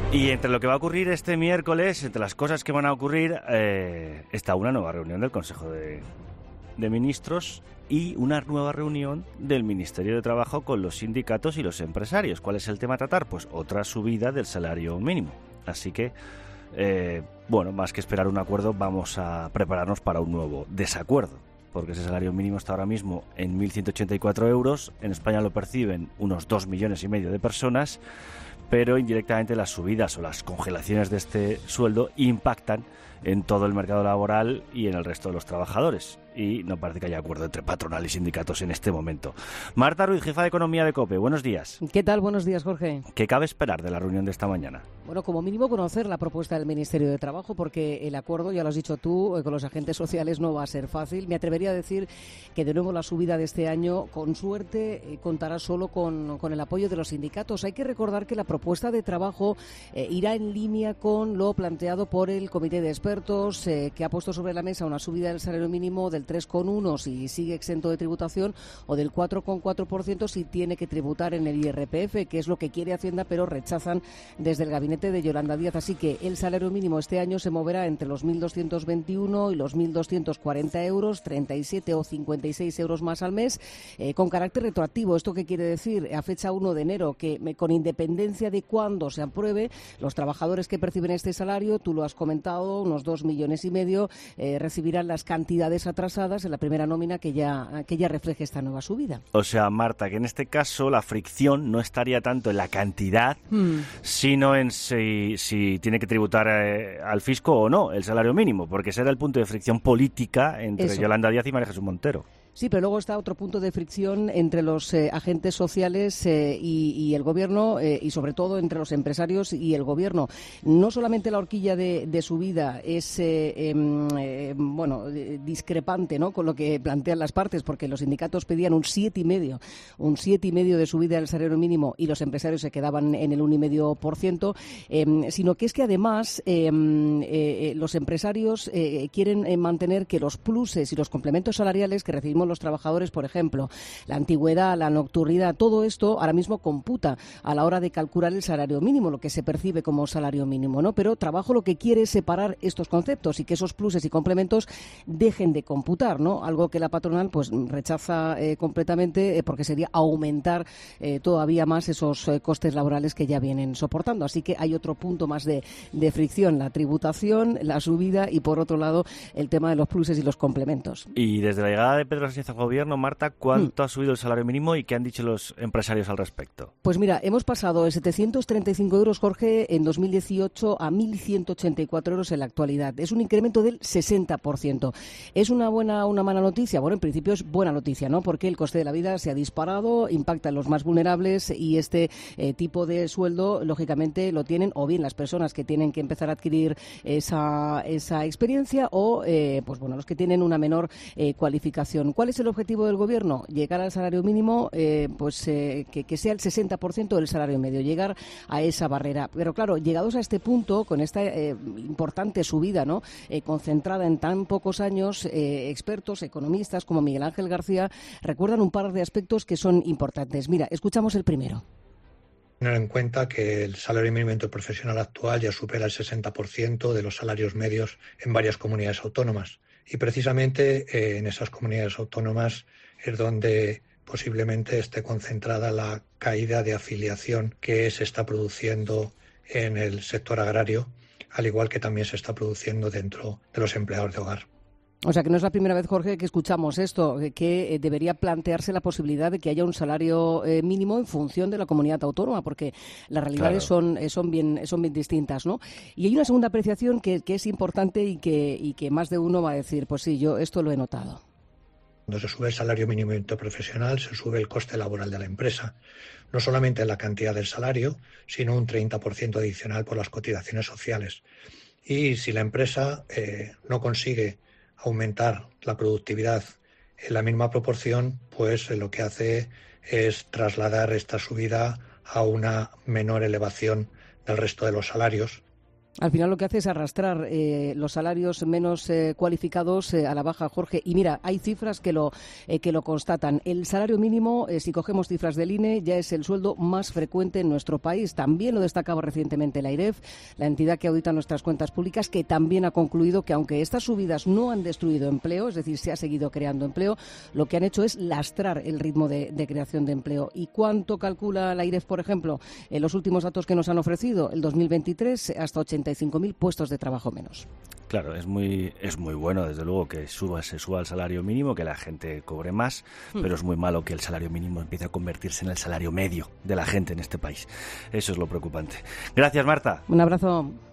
Y entre lo que va a ocurrir este miércoles, entre las cosas que van a ocurrir, está una nueva reunión del Consejo de Ministros y una nueva reunión del Ministerio de Trabajo con los sindicatos y los empresarios. ¿Cuál es el tema a tratar? Pues otra subida del salario mínimo. Así que, más que esperar un acuerdo, vamos a prepararnos para un nuevo desacuerdo. Porque ese salario mínimo está ahora mismo en 1.184 euros. En España lo perciben unos 2,5 millones de personas, pero indirectamente las subidas o las congelaciones de este sueldo impactan en todo el mercado laboral y en el resto de los trabajadores. Y no parece que haya acuerdo entre patronal y sindicatos en este momento. Marta Ruiz, jefa de Economía de COPE, buenos días. ¿Qué tal? Buenos días, Jorge. ¿Qué cabe esperar de la reunión de esta mañana? Bueno, como mínimo conocer la propuesta del Ministerio de Trabajo, porque el acuerdo, ya lo has dicho tú, con los agentes sociales no va a ser fácil. Me atrevería a decir que de nuevo la subida de este año, con suerte, contará solo con el apoyo de los sindicatos. Hay que recordar que la propuesta de trabajo irá en línea con lo planteado por el Comité de Expertos, que ha puesto sobre la mesa una subida del salario mínimo del 3,1% si sigue exento de tributación o del 4,4% si tiene que tributar en el IRPF, que es lo que quiere Hacienda, pero rechazan desde el gabinete de Yolanda Díaz. Así que el salario mínimo este año se moverá entre los 1.221 y los 1.240 euros, 37 o 56 euros más al mes, con carácter retroactivo. ¿Esto qué quiere decir? A fecha 1 de enero, que con independencia de cuándo se apruebe, los trabajadores que perciben este salario, tú lo has comentado, unos 2,5 millones, recibirán las cantidades atrasadas en la primera nómina que ya refleje esta nueva subida. O sea, Marta, que en este caso la fricción no estaría tanto en la cantidad, sino en si tiene que tributar al fisco o no el salario mínimo, porque ese era el punto de fricción política entre Yolanda Díaz y María Jesús Montero. Sí, pero luego está otro punto de fricción entre los agentes sociales y el gobierno, y sobre todo entre los empresarios y el gobierno. No solamente la horquilla de subida es discrepante, ¿no?, con lo que plantean las partes, porque los sindicatos pedían un 7,5% de subida del salario mínimo y los empresarios se quedaban en el 1,5%, sino que es que además los empresarios quieren mantener que los pluses y los complementos salariales que recibimos los trabajadores, por ejemplo, la antigüedad, la nocturnidad, todo esto ahora mismo computa a la hora de calcular el salario mínimo, lo que se percibe como salario mínimo, ¿no? Pero Trabajo lo que quiere es separar estos conceptos y que esos pluses y complementos dejen de computar, ¿no? Algo que la patronal pues rechaza completamente, porque sería aumentar todavía más esos costes laborales que ya vienen soportando. Así que hay otro punto más de fricción, la tributación, la subida y, por otro lado, el tema de los pluses y los complementos. Y desde la llegada de Pedro Sánchez al gobierno, Marta, ¿cuánto ha subido el salario mínimo y qué han dicho los empresarios al respecto? Pues mira, hemos pasado de 735 euros, Jorge, en 2018 a 1.184 euros en la actualidad. Es un incremento del 60%. ¿Es una mala noticia? Bueno, en principio es buena noticia, ¿no? Porque el coste de la vida se ha disparado, impacta en los más vulnerables y este tipo de sueldo, lógicamente, lo tienen o bien las personas que tienen que empezar a adquirir esa experiencia o, los que tienen una menor cualificación. ¿Cuál es el objetivo del Gobierno? Llegar al salario mínimo, que sea el 60% del salario medio, llegar a esa barrera. Pero claro, llegados a este punto, con esta importante subida, ¿no?, concentrada en tan pocos años, expertos, economistas como Miguel Ángel García recuerdan un par de aspectos que son importantes. Mira, escuchamos el primero. Tener en cuenta que el salario mínimo interprofesional actual ya supera el 60% de los salarios medios en varias comunidades autónomas. Y precisamente en esas comunidades autónomas es donde posiblemente esté concentrada la caída de afiliación que se está produciendo en el sector agrario, al igual que también se está produciendo dentro de los empleados de hogar. O sea, que no es la primera vez, Jorge, que escuchamos esto, que debería plantearse la posibilidad de que haya un salario mínimo en función de la comunidad autónoma, porque las realidades son bien distintas, ¿no? Y hay una segunda apreciación que es importante y que más de uno va a decir, pues sí, yo esto lo he notado. Cuando se sube el salario mínimo interprofesional, se sube el coste laboral de la empresa. No solamente la cantidad del salario, sino un 30% adicional por las cotizaciones sociales. Y si la empresa no consigue aumentar la productividad en la misma proporción, pues lo que hace es trasladar esta subida a una menor elevación del resto de los salarios. Al final lo que hace es arrastrar los salarios menos cualificados a la baja, Jorge. Y mira, hay cifras que lo constatan. El salario mínimo, si cogemos cifras del INE, ya es el sueldo más frecuente en nuestro país. También lo destacaba recientemente la AIREF, la entidad que audita nuestras cuentas públicas, que también ha concluido que aunque estas subidas no han destruido empleo, es decir, se ha seguido creando empleo, lo que han hecho es lastrar el ritmo de creación de empleo. ¿Y cuánto calcula la AIREF, por ejemplo? En los últimos datos que nos han ofrecido, el 2023, hasta 85.000 puestos de trabajo menos. Claro, es muy bueno, desde luego, que se suba el salario mínimo, que la gente cobre más, pero es muy malo que el salario mínimo empiece a convertirse en el salario medio de la gente en este país. Eso es lo preocupante. Gracias, Marta. Un abrazo.